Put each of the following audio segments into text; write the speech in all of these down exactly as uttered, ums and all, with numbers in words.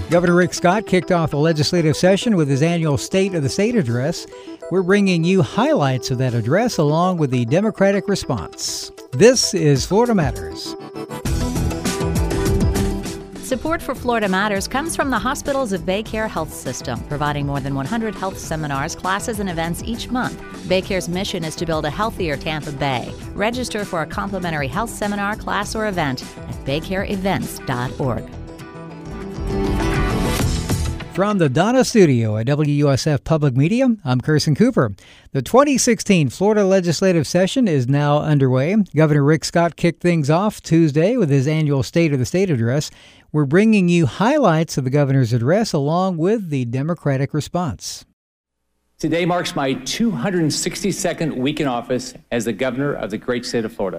Governor Rick Scott kicked off the legislative session with his annual State of the State address. We're bringing you highlights of that address along with the Democratic response. This is Florida Matters. Support for Florida Matters comes from the Hospitals of BayCare Health System, providing more than one hundred health seminars, classes, and events each month. BayCare's mission is to build a healthier Tampa Bay. Register for a complimentary health seminar, class, or event at baycare events dot org. From the Donna Studio at W U S F Public Media, I'm Kirsten Cooper. The twenty sixteen Florida legislative session is now underway. Governor Rick Scott kicked things off Tuesday with his annual State of the State address. We're bringing you highlights of the governor's address along with the Democratic response. Today marks my two hundred sixty-second week in office as the governor of the great state of Florida.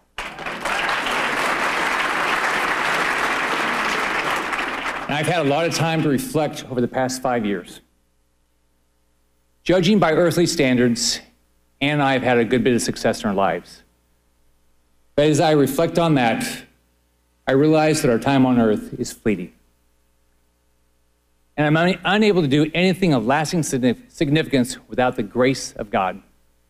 And I've had a lot of time to reflect over the past five years. Judging by earthly standards, Ann and I have had a good bit of success in our lives. But as I reflect on that, I realize that our time on earth is fleeting. And I'm un- unable to do anything of lasting significance without the grace of God.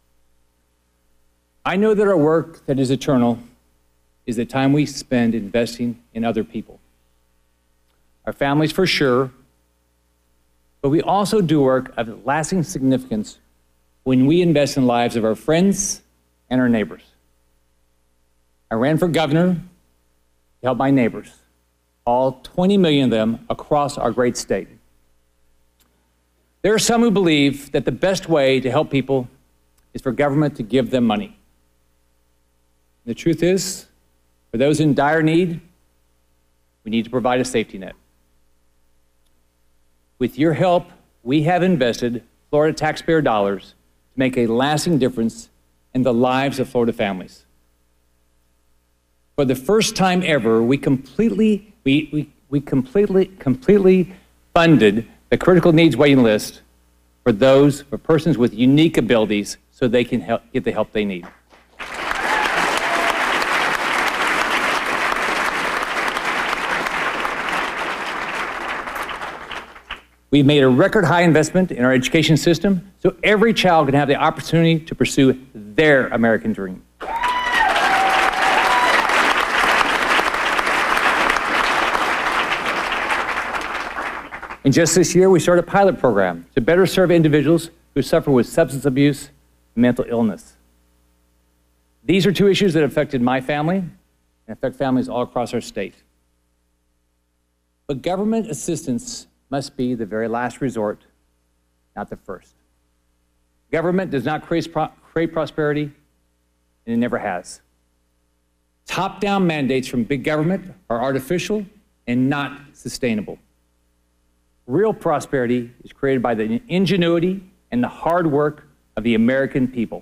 I know that our work that is eternal is the time we spend investing in other people. Our families for sure, but we also do work of lasting significance when we invest in the lives of our friends and our neighbors. I ran for governor to help my neighbors, all twenty million of them across our great state. There are some who believe that the best way to help people is for government to give them money. The truth is, for those in dire need, we need to provide a safety net. With your help, we have invested Florida taxpayer dollars to make a lasting difference in the lives of Florida families. For the first time ever, we completely, we, we, we completely, completely funded the critical needs waiting list for those, for persons with unique abilities so they can help, get the help they need. We've made a record high investment in our education system so every child can have the opportunity to pursue their American dream. And just this year, we started a pilot program to better serve individuals who suffer with substance abuse and mental illness. These are two issues that affected my family and affect families all across our state. But government assistance must be the very last resort, not the first. Government does not create, pro- create prosperity, and it never has. Top-down mandates from big government are artificial and not sustainable. Real prosperity is created by the ingenuity and the hard work of the American people.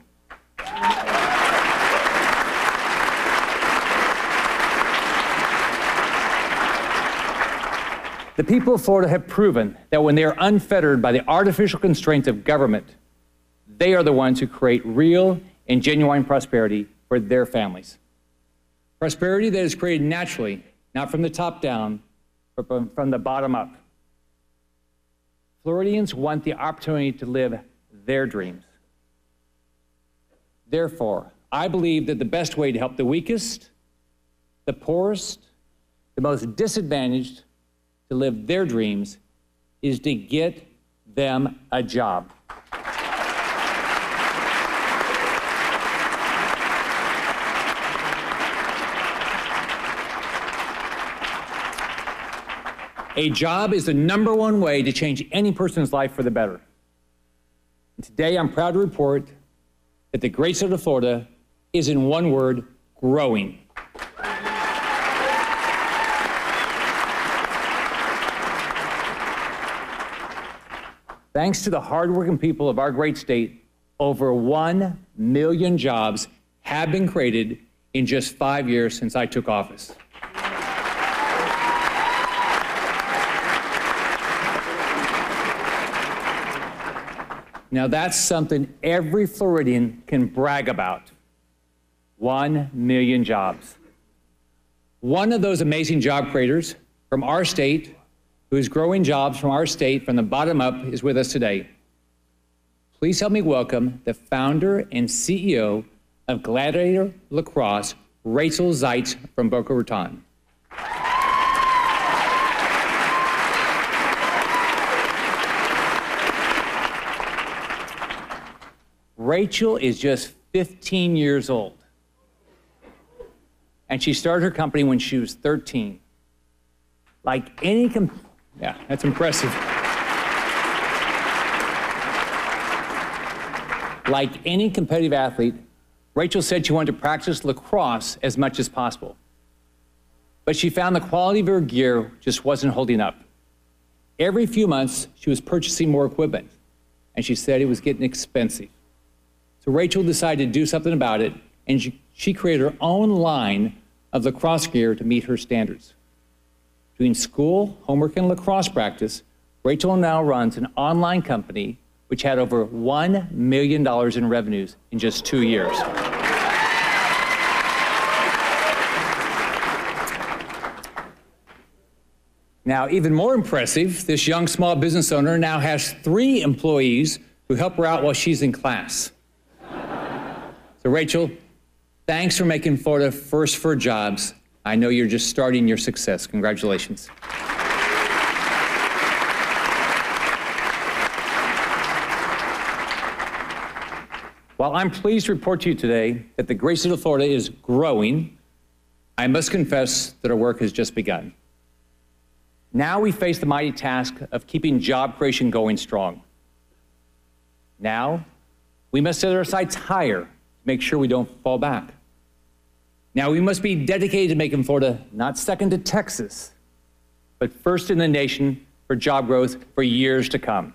The people of Florida have proven that when they are unfettered by the artificial constraints of government, they are the ones who create real and genuine prosperity for their families. Prosperity that is created naturally, not from the top down, but from, from the bottom up. Floridians want the opportunity to live their dreams. Therefore, I believe that the best way to help the weakest, the poorest, the most disadvantaged to live their dreams is to get them a job. A job is the number one way to change any person's life for the better. And today, I'm proud to report that the great state of Florida is, in one word, growing. Thanks to the hardworking people of our great state, over one million jobs have been created in just five years since I took office. Now that's something every Floridian can brag about. One million jobs. One of those amazing job creators from our state who is growing jobs from our state from the bottom up, is with us today. Please help me welcome the founder and C E O of Gladiator Lacrosse, Rachel Zeitz from Boca Raton. Rachel is just fifteen years old, and she started her company when she was thirteen. Like any, com yeah, that's impressive. Like any competitive athlete, Rachel said she wanted to practice lacrosse as much as possible. But she found the quality of her gear just wasn't holding up. Every few months, she was purchasing more equipment, and she said it was getting expensive. So Rachel decided to do something about it, and she, she created her own line of lacrosse gear to meet her standards. Between school, homework, and lacrosse practice, Rachel now runs an online company which had over one million dollars in revenues in just two years. Now, even more impressive, this young small business owner now has three employees who help her out while she's in class. So Rachel, thanks for making Florida first for jobs. I know you're just starting your success. Congratulations. While I'm pleased to report to you today that the great state of Florida is growing, I must confess that our work has just begun. Now we face the mighty task of keeping job creation going strong. Now, we must set our sights higher to make sure we don't fall back. Now, we must be dedicated to making Florida not second to Texas, but first in the nation for job growth for years to come.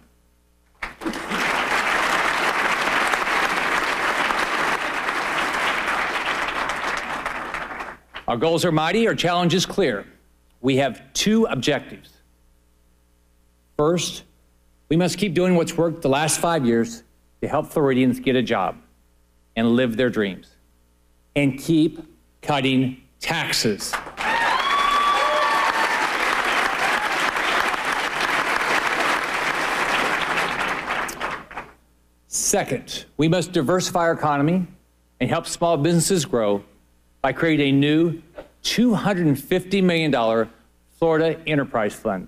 Our goals are mighty, our challenge is clear. We have two objectives. First, we must keep doing what's worked the last five years to help Floridians get a job and live their dreams, and keep cutting taxes. Second, we must diversify our economy and help small businesses grow by creating a new two hundred fifty million dollars Florida Enterprise Fund.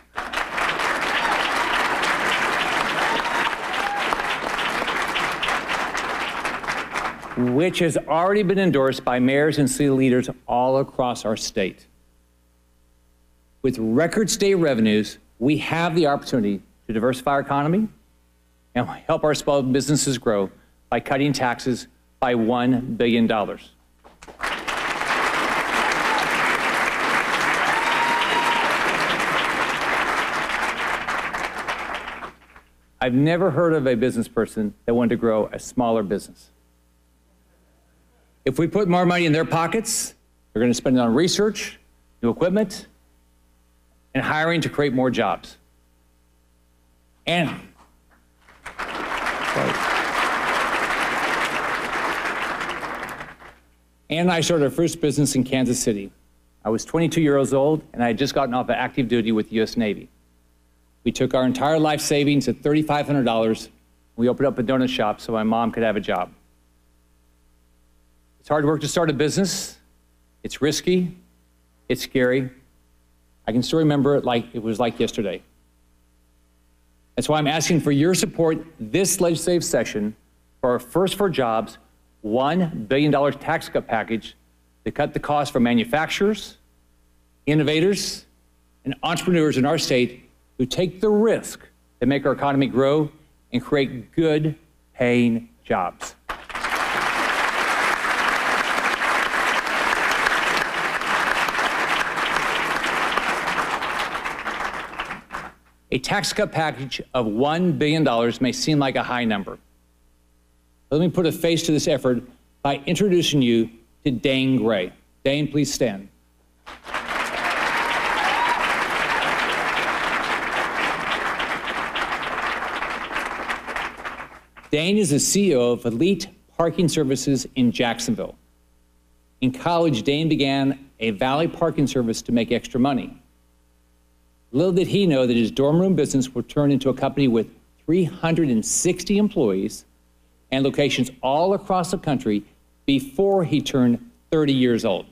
Which has already been endorsed by mayors and city leaders all across our state. With record state revenues, we have the opportunity to diversify our economy and help our small businesses grow by cutting taxes by one billion dollars. I've never heard of a business person that wanted to grow a smaller business. If we put more money in their pockets, they're going to spend it on research, new equipment, and hiring to create more jobs. And, and I started our first business in Kansas City. I was twenty-two years old, and I had just gotten off of active duty with the U S Navy. We took our entire life savings at three thousand five hundred dollars. We opened up a donut shop so my mom could have a job. It's hard work to start a business. It's risky. It's scary. I can still remember it like it was like yesterday. That's why I'm asking for your support this legislative session for our First for Jobs one billion dollar tax cut package to cut the cost for manufacturers, innovators, and entrepreneurs in our state who take the risk to make our economy grow and create good paying jobs. A tax cut package of one billion dollars may seem like a high number. Let me put a face to this effort by introducing you to Dane Gray. Dane, please stand. Dane is the C E O of Elite Parking Services in Jacksonville. In college, Dane began a valet parking service to make extra money. Little did he know that his dorm room business would turn into a company with three hundred sixty employees and locations all across the country before he turned thirty years old.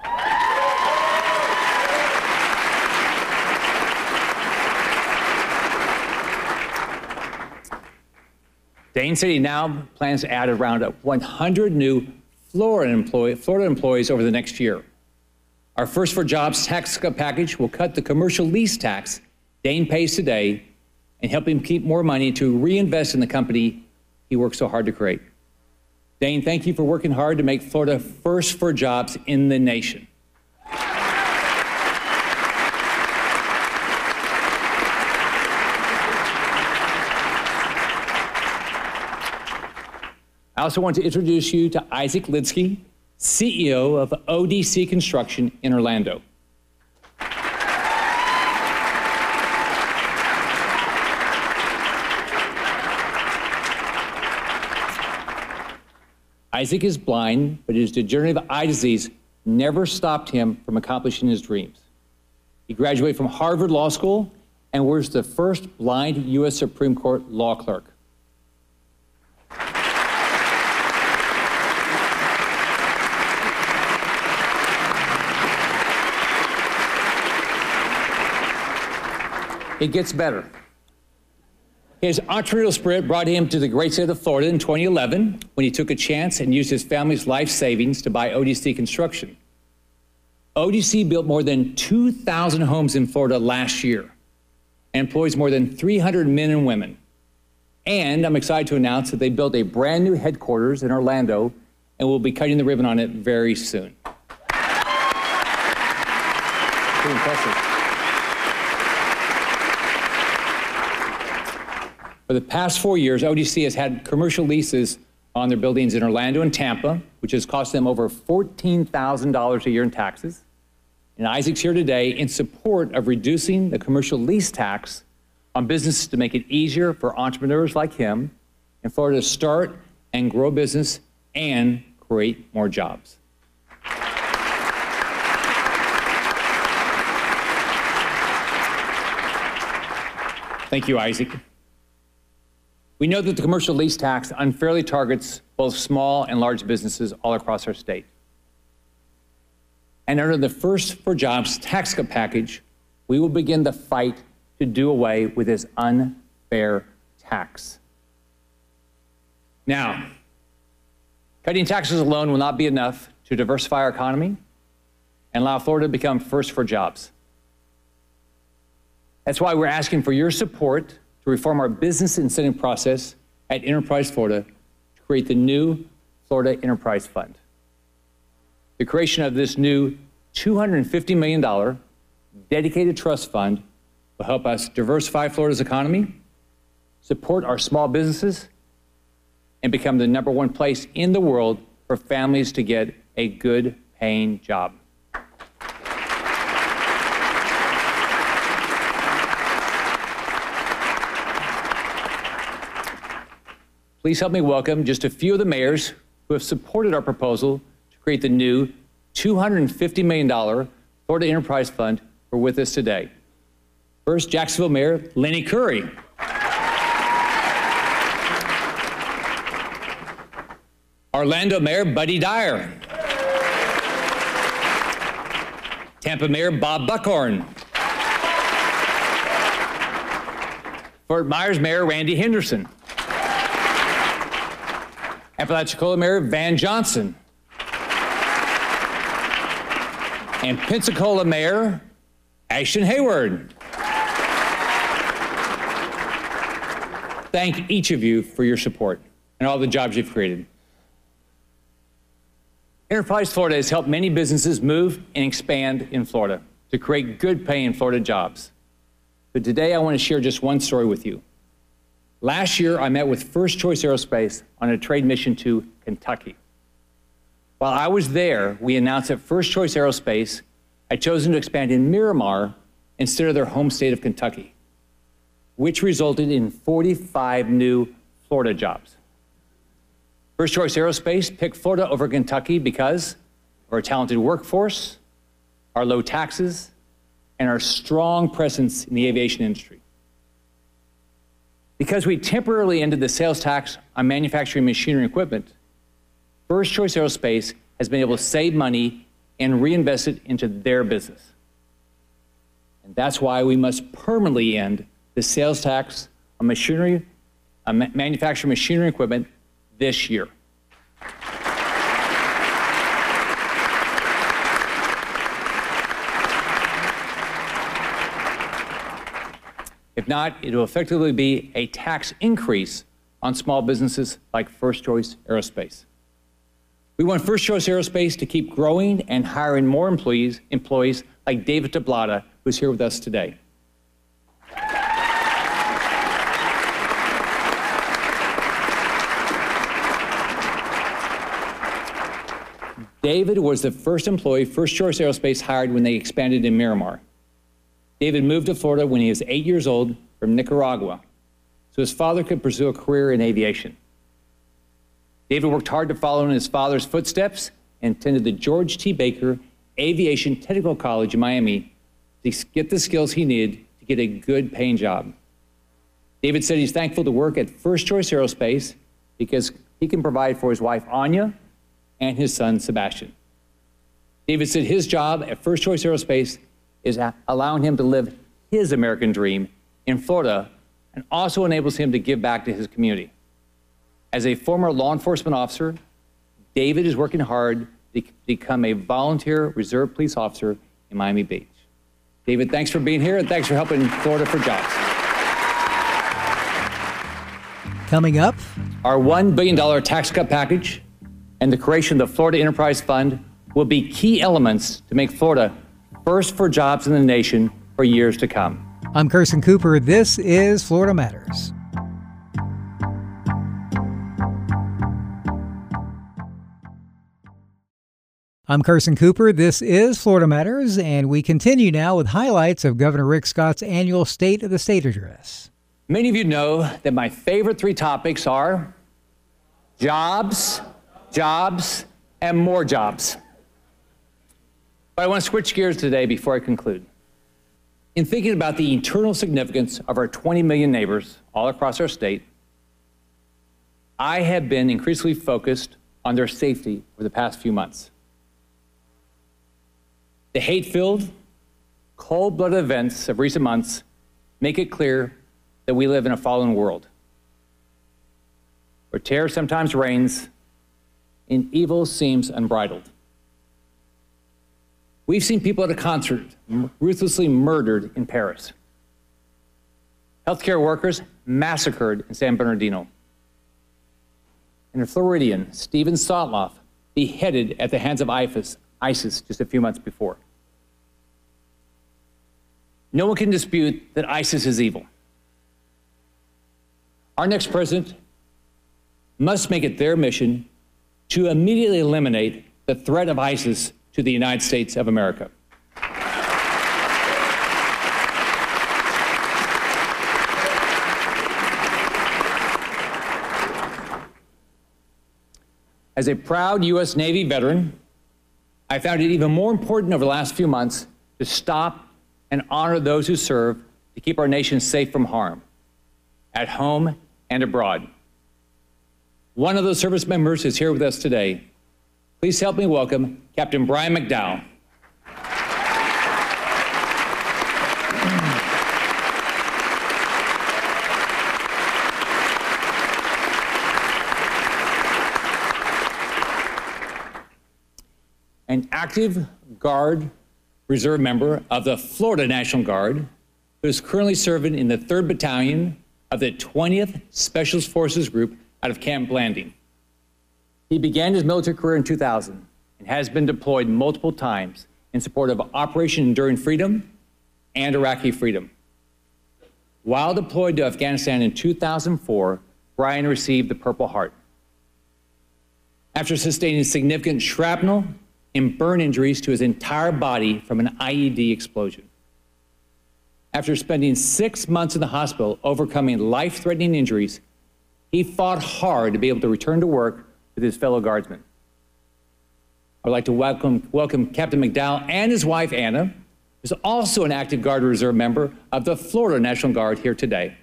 Dane said he now plans to add around one hundred new Florida, employee, Florida employees over the next year. Our First for Jobs tax cut package will cut the commercial lease tax Dane pays today and help him keep more money to reinvest in the company he worked so hard to create. Dane, thank you for working hard to make Florida first for jobs in the nation. I also want to introduce you to Isaac Lidsky, C E O of O D C Construction in Orlando. Isaac is blind, but his degenerative eye disease never stopped him from accomplishing his dreams. He graduated from Harvard Law School and was the first blind U S Supreme Court law clerk. It gets better. His entrepreneurial spirit brought him to the great state of Florida in twenty eleven when he took a chance and used his family's life savings to buy O D C Construction. O D C built more than two thousand homes in Florida last year and employs more than three hundred men and women. And I'm excited to announce that they built a brand new headquarters in Orlando and will be cutting the ribbon on it very soon. Pretty impressive. For the past four years, O D C has had commercial leases on their buildings in Orlando and Tampa, which has cost them over fourteen thousand dollars a year in taxes. And Isaac's here today in support of reducing the commercial lease tax on businesses to make it easier for entrepreneurs like him in Florida to start and grow business and create more jobs. Thank you, Isaac. We know that the commercial lease tax unfairly targets both small and large businesses all across our state. And under the First for Jobs tax cut package, we will begin the fight to do away with this unfair tax. Now, cutting taxes alone will not be enough to diversify our economy and allow Florida to become first for jobs. That's why we're asking for your support to reform our business incentive process at Enterprise Florida to create the new Florida Enterprise Fund. The creation of this new two hundred fifty million dollars dedicated trust fund will help us diversify Florida's economy, support our small businesses, and become the number one place in the world for families to get a good paying job. Please help me welcome just a few of the mayors who have supported our proposal to create the new two hundred fifty million dollars Florida Enterprise Fund who are with us today. First, Jacksonville Mayor Lenny Curry. Orlando Mayor Buddy Dyer. Tampa Mayor Bob Buckhorn. Fort Myers Mayor Randy Henderson. Apalachicola Mayor Van Johnson. And Pensacola Mayor Ashton Hayward. Thank each of you for your support and all the jobs you've created. Enterprise Florida has helped many businesses move and expand in Florida to create good paying Florida jobs. But today I want to share just one story with you. Last year, I met with First Choice Aerospace on a trade mission to Kentucky. While I was there, we announced that First Choice Aerospace had chosen to expand in Miramar instead of their home state of Kentucky, which resulted in forty-five new Florida jobs. First Choice Aerospace picked Florida over Kentucky because of our talented workforce, our low taxes, and our strong presence in the aviation industry. Because we temporarily ended the sales tax on manufacturing machinery and equipment, First Choice Aerospace has been able to save money and reinvest it into their business. And that's why we must permanently end the sales tax on machinery, on ma- manufacturing machinery and equipment this year. If not, it will effectively be a tax increase on small businesses like First Choice Aerospace. We want First Choice Aerospace to keep growing and hiring more employees, employees like David Tablata, who's here with us today. David was the first employee First Choice Aerospace hired when they expanded in Miramar. David moved to Florida when he was eight years old from Nicaragua, so his father could pursue a career in aviation. David worked hard to follow in his father's footsteps and attended the George T. Baker Aviation Technical College in Miami to get the skills he needed to get a good paying job. David said he's thankful to work at First Choice Aerospace because he can provide for his wife, Anya, and his son, Sebastian. David said his job at First Choice Aerospace is allowing him to live his American dream in Florida and also enables him to give back to his community. As a former law enforcement officer, David is working hard to become a volunteer reserve police officer in Miami Beach. David, thanks for being here and thanks for helping Florida for Jobs. Coming up, our one billion dollars tax cut package and the creation of the Florida Enterprise Fund will be key elements to make Florida first for jobs in the nation for years to come. I'm Kirsten Cooper. This is Florida Matters. I'm Kirsten Cooper. This is Florida Matters, and we continue now with highlights of Governor Rick Scott's annual State of the State address. Many of you know that my favorite three topics are jobs, jobs, and more jobs. But I want to switch gears today before I conclude. In thinking about the eternal significance of our twenty million neighbors all across our state, I have been increasingly focused on their safety over the past few months. The hate-filled, cold-blooded events of recent months make it clear that we live in a fallen world, where terror sometimes reigns and evil seems unbridled. We've seen people at a concert ruthlessly murdered in Paris. Healthcare workers massacred in San Bernardino. And a Floridian, Steven Sotloff, beheaded at the hands of ISIS, ISIS just a few months before. No one can dispute that ISIS is evil. Our next president must make it their mission to immediately eliminate the threat of ISIS to the United States of America. As a proud U S Navy veteran, I found it even more important over the last few months to stop and honor those who serve to keep our nation safe from harm, at home and abroad. One of those service members is here with us today. Please help me welcome Captain Brian McDowell. An active Guard Reserve member of the Florida National Guard, who is currently serving in the third Battalion of the twentieth Specialist Forces Group out of Camp Blanding. He began his military career in two thousand and has been deployed multiple times in support of Operation Enduring Freedom and Iraqi Freedom. While deployed to Afghanistan in two thousand four, Brian received the Purple Heart. After sustaining significant shrapnel and burn injuries to his entire body from an I E D explosion. After spending six months in the hospital overcoming life-threatening injuries, he fought hard to be able to return to work with his fellow guardsmen. I'd like to welcome, welcome Captain McDowell and his wife, Anna, is also an active Guard Reserve member of the Florida National Guard here today.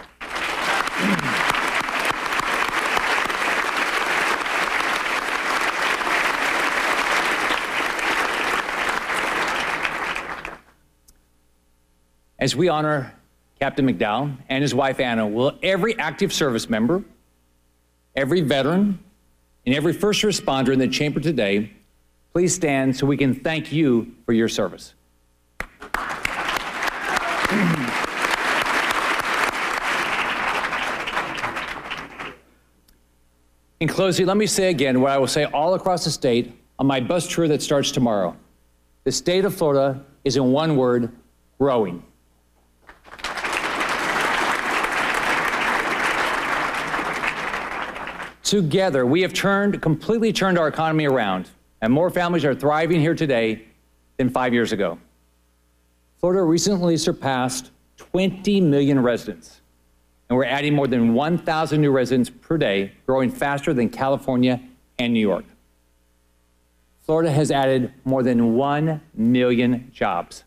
As we honor Captain McDowell and his wife Anna, will every active service member, every veteran, and every first responder in the chamber today please stand so we can thank you for your service. In closing, let me say again what I will say all across the state on my bus tour that starts tomorrow. The state of Florida is, in one word, growing. Together, we have turned, completely turned our economy around, and more families are thriving here today than five years ago. Florida recently surpassed twenty million residents, and we're adding more than one thousand new residents per day, growing faster than California and New York. Florida has added more than one million jobs.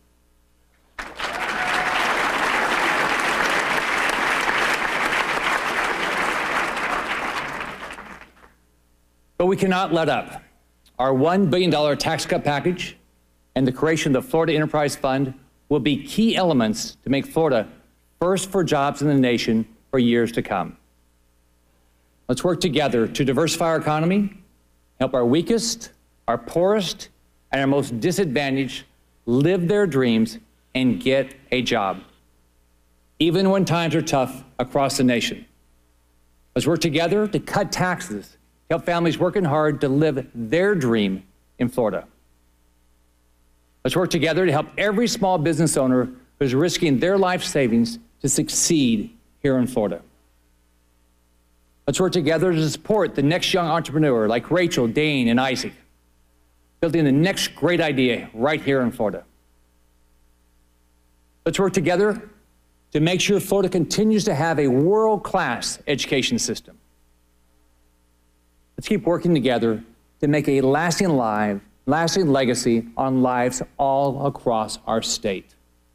But we cannot let up. Our one billion dollar tax cut package and the creation of the Florida Enterprise Fund will be key elements to make Florida first for jobs in the nation for years to come. Let's work together to diversify our economy, help our weakest, our poorest, and our most disadvantaged live their dreams and get a job, even when times are tough across the nation. Let's work together to cut taxes, help families working hard to live their dream in Florida. Let's work together to help every small business owner who's risking their life savings to succeed here in Florida. Let's work together to support the next young entrepreneur like Rachel, Dane, and Isaac, building the next great idea right here in Florida. Let's work together to make sure Florida continues to have a world-class education system. Let's keep working together to make a lasting life, lasting legacy on lives all across our state.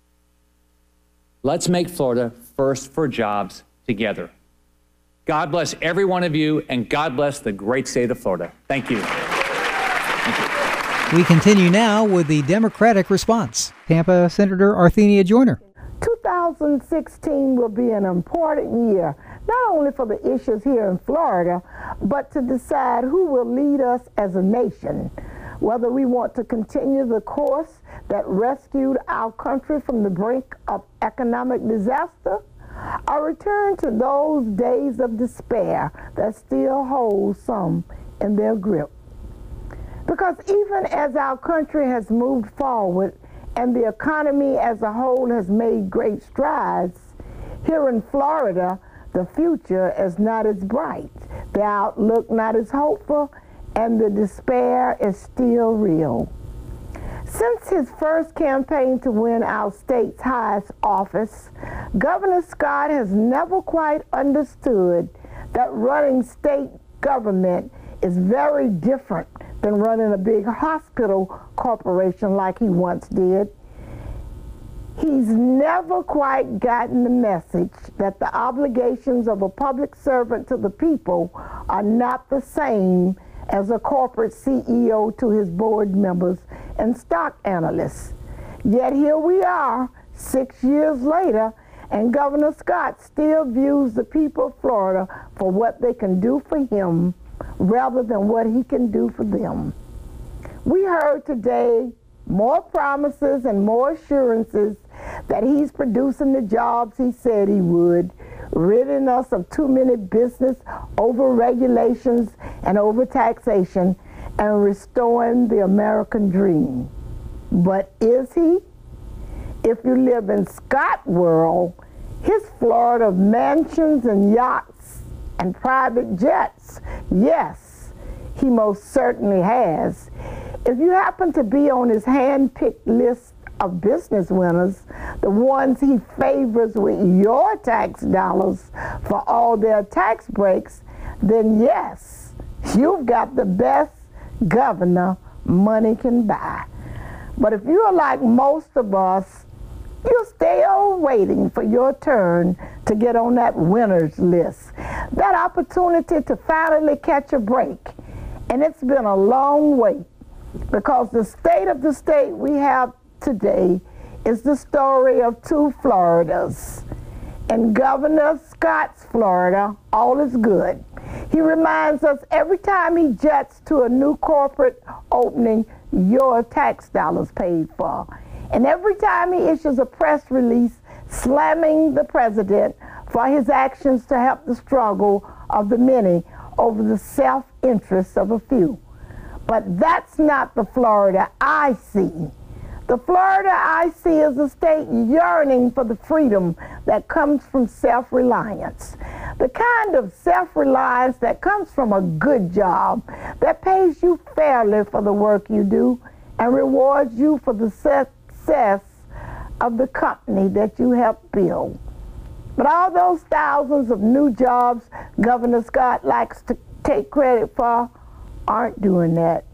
Let's make Florida first for jobs together. God bless every one of you, and God bless the great state of Florida. Thank you. Thank you. We continue now with the Democratic response. Tampa Senator Arthenia Joyner. two thousand sixteen will be an important year, not only for the issues here in Florida, but to decide who will lead us as a nation, whether we want to continue the course that rescued our country from the brink of economic disaster, or return to those days of despair that still hold some in their grip. Because even as our country has moved forward and the economy as a whole has made great strides, here in Florida, the future is not as bright, the outlook not as hopeful, and the despair is still real. Since his first campaign to win our state's highest office, Governor Scott has never quite understood that running state government is very different than running a big hospital corporation like he once did. He's never quite gotten the message that the obligations of a public servant to the people are not the same as a corporate C E O to his board members and stock analysts. Yet here we are, six years later, and Governor Scott still views the people of Florida for what they can do for him rather than what he can do for them. We heard today more promises and more assurances that he's producing the jobs he said he would, ridding us of too many business over-regulations and over-taxation, and restoring the American dream. But is he? If you live in Scott world, his Florida mansions and yachts and private jets, yes, he most certainly has. If you happen to be on his hand-picked list of business winners, the ones he favors with your tax dollars for all their tax breaks, then yes, you've got the best governor money can buy. But if you're like most of us, you're still waiting for your turn to get on that winner's list, that opportunity to finally catch a break. And it's been a long wait, because the state of the state we have today is the story of two Floridas. In Governor Scott's Florida, all is good. He reminds us every time he jets to a new corporate opening, your tax dollars paid for. And every time he issues a press release slamming the president for his actions to help the struggle of the many over the self-interest of a few. But that's not the Florida I see. The Florida I see is a state yearning for the freedom that comes from self-reliance. The kind of self-reliance that comes from a good job that pays you fairly for the work you do and rewards you for the success of the company that you help build. But all those thousands of new jobs Governor Scott likes to take credit for aren't doing that.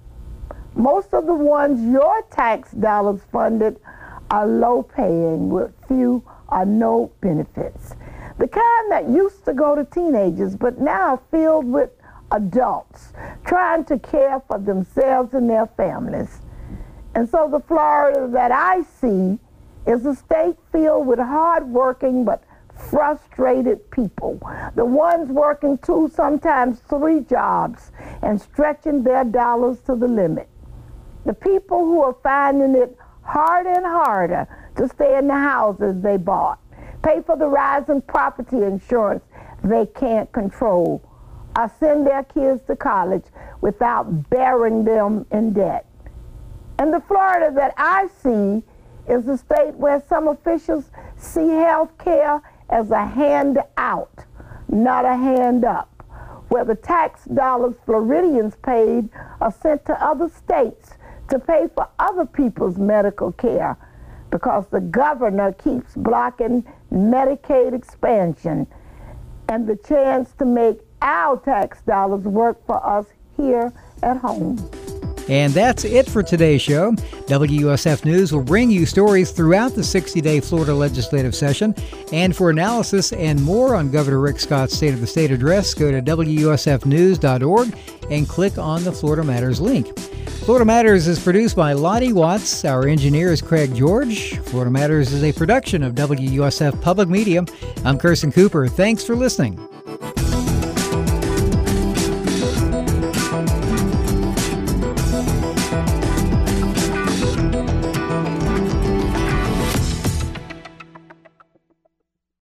Most of the ones your tax dollars funded are low-paying with few or no benefits. The kind that used to go to teenagers but now are filled with adults trying to care for themselves and their families. And so the Florida that I see is a state filled with hard-working but frustrated people, the ones working two, sometimes three jobs and stretching their dollars to the limit. The people who are finding it harder and harder to stay in the houses they bought, pay for the rising property insurance they can't control, or send their kids to college without burying them in debt. And the Florida that I see is a state where some officials see health care as a handout, not a hand up, where the tax dollars Floridians paid are sent to other states to pay for other people's medical care, because the governor keeps blocking Medicaid expansion and the chance to make our tax dollars work for us here at home. And that's it for today's show. W U S F News will bring you stories throughout the sixty-day Florida legislative session. And for analysis and more on Governor Rick Scott's State of the State address, go to W U S F news dot org and click on the Florida Matters link. Florida Matters is produced by Lottie Watts. Our engineer is Craig George. Florida Matters is a production of W U S F Public Media. I'm Kirsten Cooper. Thanks for listening.